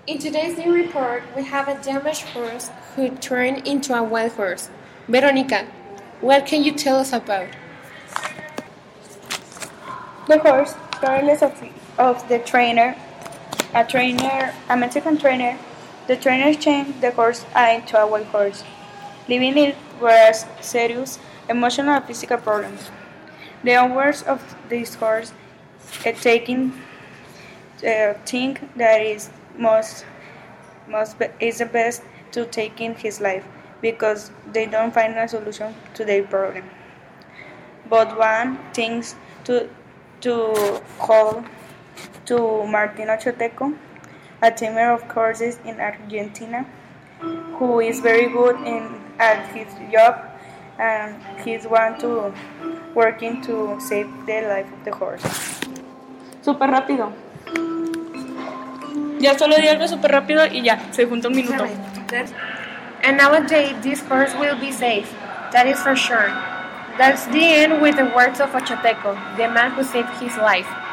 In today's new report, we have a damaged horse who turned into a wild horse. Veronica, what can you tell us about? The horse, careless of the trainer, a Mexican trainer, the trainer changed the horse into a wild horse, leaving it with serious emotional and physical problems. The owners of this horse think that is the best to taking his life because they don't find a solution to their problem. But one thinks to call to Martino Choteco, a tamer of horses in Argentina, who is very good at his job and he's one to working to save the life of the horse. Súper rápido. Ya solo di algo súper rápido y ya, se junta un minuto. And nowadays, this horse will be safe. That is for sure. That's the end with the words of Ochoteco, the man who saved his life.